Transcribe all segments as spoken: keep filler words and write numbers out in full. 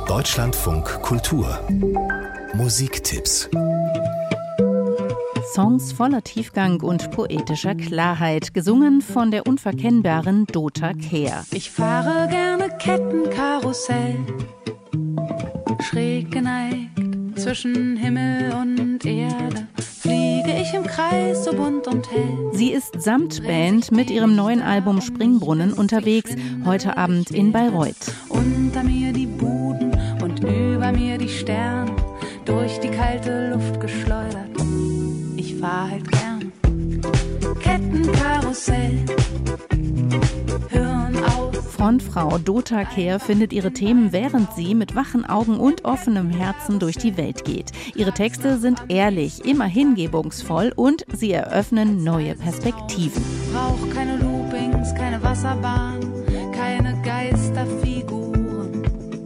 Deutschlandfunk Kultur Musiktipps. Songs voller Tiefgang und poetischer Klarheit, gesungen von der unverkennbaren Dota Kehr. Ich fahre gerne Kettenkarussell, schräg geneigt zwischen Himmel und Erde. Fliege ich im Kreis so bunt und hell. Sie ist samt Band mit ihrem neuen Album Springbrunnen unterwegs, heute Abend in Bayreuth. Unter mir die Buden und über mir die Sterne, durch die kalte Luft geschleudert. Ich fahr halt gern Kettenkarussell. Hirn auf. Frontfrau Dota Kehr findet ihre Themen, während sie mit wachen Augen und offenem Herzen durch die Welt geht. Ihre Texte sind ehrlich, immer hingebungsvoll und sie eröffnen neue Perspektiven. Brauch keine Loopings, keine Wasserbahn, keine Geisterfiguren.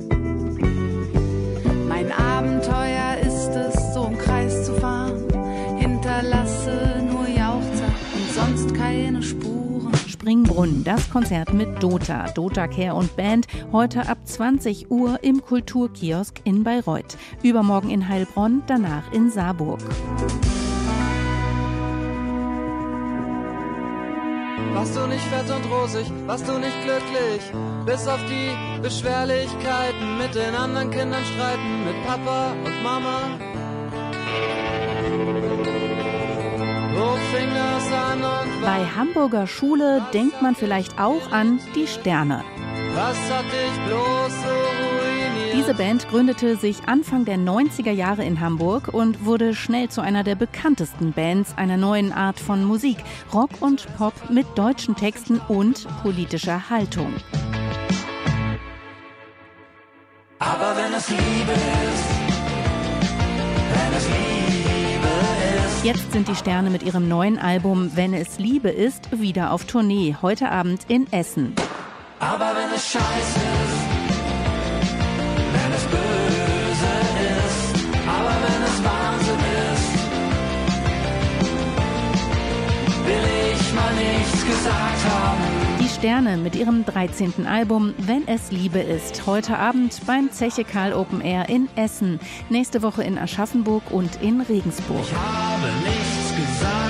Mein Abenteuer ist es, so im Kreis zu fahren. Hinterlasse nur Jauchzer und sonst keine Spuren. Springbrunnen, das Konzert mit Dota, Dota Kehr und Band, heute ab zwanzig Uhr im Kulturkiosk in Bayreuth. Übermorgen in Heilbronn, danach in Saarburg. Warst du nicht fett und rosig, warst du nicht glücklich, bis auf die Beschwerlichkeiten, mit den anderen Kindern streiten, mit Papa und Mama. Wo fing das an und Bei Hamburger Schule denkt man vielleicht auch an die Sterne. was hat dich bloß so ruiniert? Diese Band gründete sich Anfang der neunziger Jahre in Hamburg und wurde schnell zu einer der bekanntesten Bands einer neuen Art von Musik, Rock und Pop mit deutschen Texten und politischer Haltung. Aber wenn es Liebe ist, wenn es Liebe ist. Jetzt sind die Sterne mit ihrem neuen Album Wenn es Liebe ist wieder auf Tournee, heute Abend in Essen. Aber wenn es scheiße ist, wenn es böse ist, aber wenn es Wahnsinn ist, will ich mal nichts gesagt haben. Die Sterne mit ihrem dreizehnten Album Wenn es Liebe ist, heute Abend beim Zeche Karl Open Air in Essen, nächste Woche in Aschaffenburg und in Regensburg. Ich habe nichts gesagt.